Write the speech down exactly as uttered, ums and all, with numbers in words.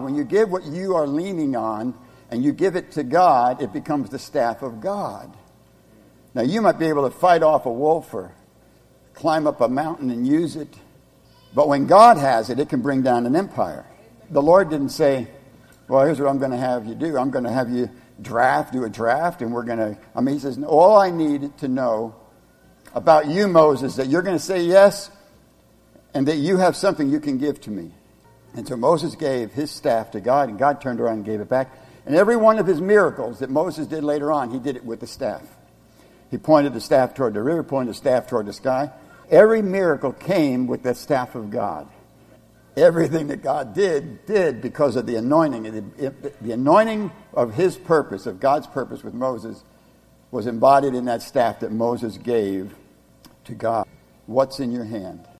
when you give what you are leaning on and you give it to God, it becomes the staff of God. Now, you might be able to fight off a wolf or climb up a mountain and use it, but when God has it, it can bring down an empire. The Lord didn't say, well, here's what I'm going to have you do. I'm going to have you draft, do a draft, and we're going to, I mean, he says, all I need to know about you, Moses, that you're going to say yes, and that you have something you can give to me. And so Moses gave his staff to God, and God turned around and gave it back. And every one of his miracles that Moses did later on, he did it with the staff. He pointed the staff toward the river, pointed the staff toward the sky. Every miracle came with the staff of God. Everything that God did, did because of the anointing. The, the anointing of his purpose, of God's purpose with Moses, was embodied in that staff that Moses gave to God. What's in your hand?